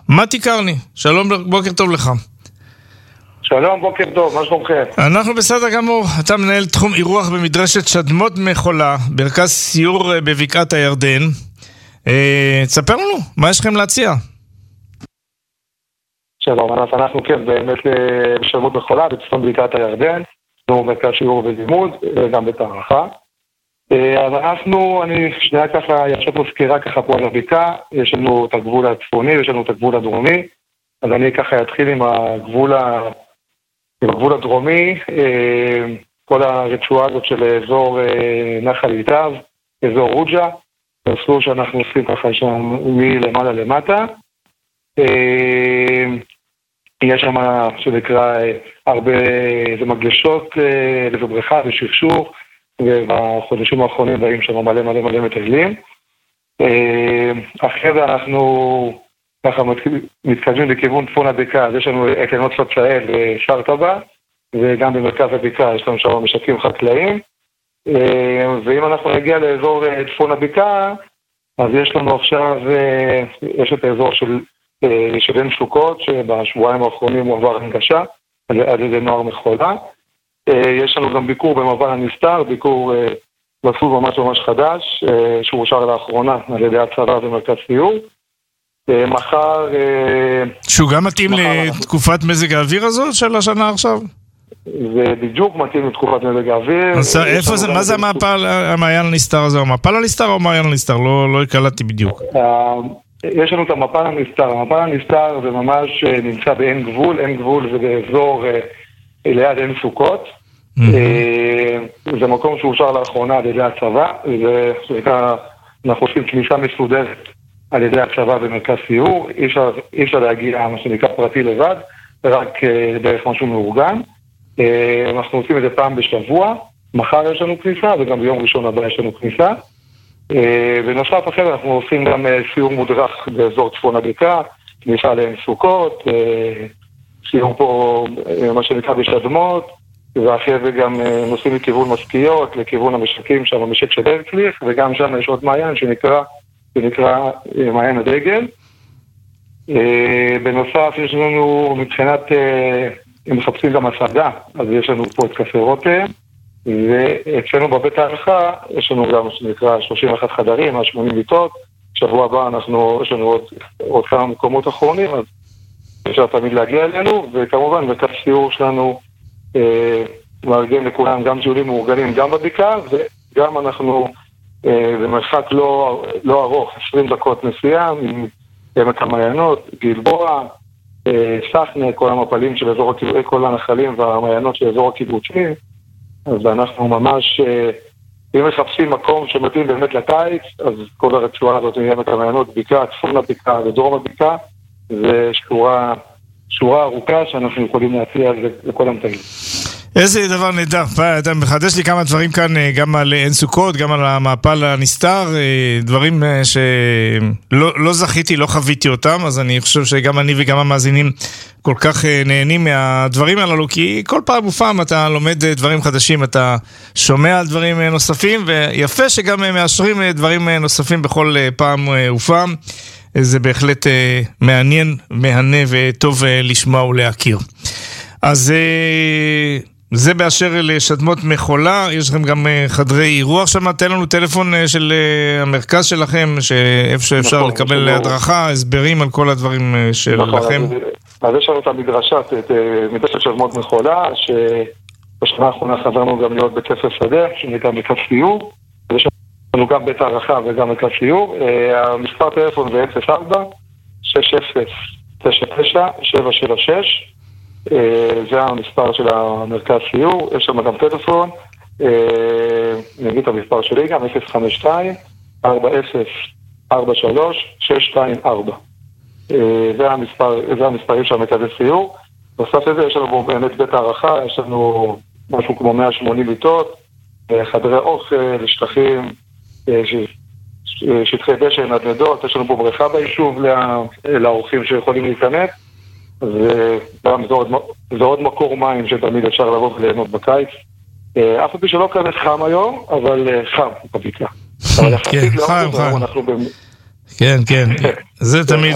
מתי קרני, שלום, בוקר טוב לך. שלום, בוקר טוב, מה שלומכם? אנחנו בסדר גמור. אתה מנהל תחום אירוח במדרשת שדמות מחולה, מרכז סיור בבקעת הירדן. תספר לנו, מה יש לכם להציע? שלום, אנחנו כן, באמת בשדמות מחולה, בצפון בקעת הירדן, אנחנו מרכז סיור ולימוד, גם בתערכה. אז אני שנייה ככה, ישת מזכירה ככה פה על הבקעה, יש לנו את הגבול הצפוני, יש לנו את הגבול הדרומי, אז אני ככה אתחיל עם הגבול הדרומי, כל הרצועה הזאת של אזור נחל איתב, אזור רוג'ה, מסלול שאנחנו עושים ככה שם מלמעלה למטה. יש שם שנקרא הרבה, זה מגלשות, זה בריכה ושרשור, ובחודשים האחרונים באים שם מלא מטיילים. אחרי זה אנחנו ככה מתקדמים לכיוון צפון הבקעה, אז יש לנו את עינות פצאל ושער טבע, וגם במרכז הבקעה יש לנו שם משקים חקלאיים. ואם אנחנו נגיע לאזור צפון הבקעה, אז יש לנו עכשיו, יש את האזור של עין סוכות, שבשבועיים האחרונים הוא עבר הנגשה, על ידי נוער מחולה. יש לנו גם ביקור במעבר הנסתר, ביקור מסלול ממש חדש, שהוא אושר לאחרונה על ידי הצבא ומרכז סיור. מחר... שהוא גם מתאים לתקופת מזג האוויר הזו של השנה עכשיו? זה בדיוק מתאים לתקופת מזג האוויר. איפה זה? מה זה המעיין הנסתר הזה? המפל הנסתר או המעיין הנסתר? לא הקלטתי בדיוק. יש לנו את המפל הנסתר. המפל הנסתר זה ממש נמצא באין גבול. אין גבול זה באזור ליד עין סוכות. זה מקום שאושר לאחרונה על ידי הצבא. אנחנו עושים כניסה מסודרת על ידי הצבא במרכז סיור. אי אפשר להגיע מה שנקרא פרטי לבד, רק דרך משהו מאורגן. אנחנו עושים את זה פעם בשבוע. מחר יש לנו כניסה וגם ביום ראשון הבא יש לנו כניסה. ונוסף אחר אנחנו עושים גם סיור מודרך באזור צפון הבקעה, כניסה לעין סוכות, סיור פה מה שנקרא בשדמות, ואחרי זה גם נוסעים לכיוון משכיות, לכיוון המשקים שם, המשק של הרצליח, וגם שם יש עוד מעיין שנקרא מעיין הדגל. בנוסף יש לנו מבחינת, הם מחפשים גם הסעדה, אז יש לנו פה את קפה רותם, ואצלנו בבית הערכה יש לנו גם שנקרא 31 חדרים, 80 מיטות. שבוע הבא יש לנו עוד כמה מקומות אחרונים, אז אפשר תמיד להגיע אלינו, וכמובן מרכז סיור שלנו מארגן לכולם גם טיולים מאורגנים גם בבקעה, וגם אנחנו במרחק לא ארוך, 20 דקות נסיעה מעמק המעיינות, גלבוע, סחנה, כל המפלים של אזור הקיבוצים, כל הנחלים והמעיינות של אזור הקיבוצים. אז אנחנו ממש, אם מחפשים מקום שמתאים באמת לקיץ, אז כל הרצועה הזאת מעמק המעיינות, בקעה, צפון הבקעה ודרום הבקעה, זה שורה ארוכה שאנחנו יכולים להציע לכל המטיילים. איזה דבר נהדר. אתה מחדש לי כמה דברים כאן, גם על עין סוכות, גם על המעפל הנסתר, דברים שלא זכיתי, לא חוויתי אותם, אז אני חושב שגם אני וגם המאזינים כל כך נהנים מהדברים הללו, כי כל פעם ופעם אתה לומד דברים חדשים, אתה שומע על דברים נוספים, ויפה שגם מאשרים דברים נוספים בכל פעם ופעם. זה בהחלט מעניין, מהנה וטוב לשמוע ולהכיר. אז זה באשר לשדמות מחולה. יש לכם גם חדרי אירוח שם. תן לנו טלפון של המרכז שלכם, איפה שאפשר לקבל הדרכה, הסברים על כל הדברים שלכם. אז יש לנו את מדרשת שדמות מחולה, שבשנה האחרונה חזרנו גם להיות בית ספר שדה, שנקרא מרכז סיור. יש לנו גם בית הערכה וגם מרכז סיור. המספר טלפון זה 04-60-99-776. זה המספר של המרכז סיור. יש שם גם טלפון, נגיד את המספר שלי גם, 052-4043-624. זה המספרים של המרכז סיור. נוסף לזה יש לנו באמת בית הערכה, יש לנו משהו כמו 180 מיטות, חדרי אוכל, שטחים, שטחי דשא, נדנדות, יש לנו פה בריכה ביישוב לאורחים שיכולים להיכנס. זה עוד מקור מים שתמיד אפשר לבוא וליהנות בקיץ. אף פעם שלא כזה חם היום, אבל חם בבקעה. כן, חם. כן, כן, זה תמיד...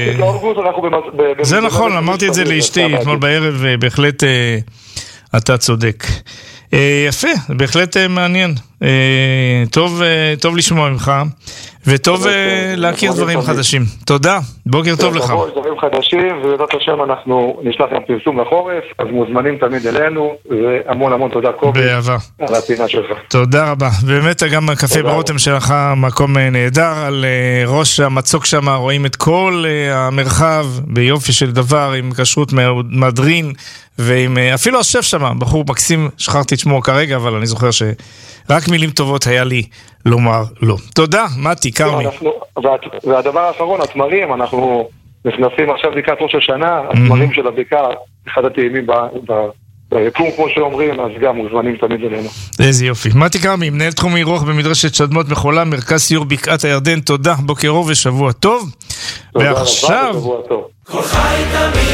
זה נכון, אמרתי את זה לאשתי אתמול בערב, בהחלט אתה צודק. יפה, בהחלט מעניין. טוב לשמוע ממך, וטוב להכיר דברים חדשים. תודה, בוקר טוב לך. דברים חדשים, ובעזרת השם אנחנו נשלח גם פרסום לחורף, אז מוזמנים תמיד אלינו, והמון המון תודה קובי. באהבה. על הפינה שלך. תודה רבה. באמת גם הקפה ברותם שלך מקום נהדר, על ראש המצוק שם רואים את כל המרחב ביופי של דבר, עם כשרות מדרין, ועם אפילו השף שם, בחור מקסים, שכחתי את שמו כרגע, אבל אני זוכר שרק מילים טובות היה לי לומר לא. תודה, מתי, קרמי. והדבר האחרון, התמרים, אנחנו נכנסים עכשיו בדיקת ראש השנה, התמרים של הבדיקה, אחד הטעימים ביקום, כמו שאומרים, אז גם מוזמנים תמיד אלינו. איזה יופי. מתי קרמי, מנהל תחום אירוח במדרשת שדמות מחולה, מרכז סיור בקעת הירדן, תודה, בוקר אור ושבוע טוב. תודה רבה ושבוע טוב.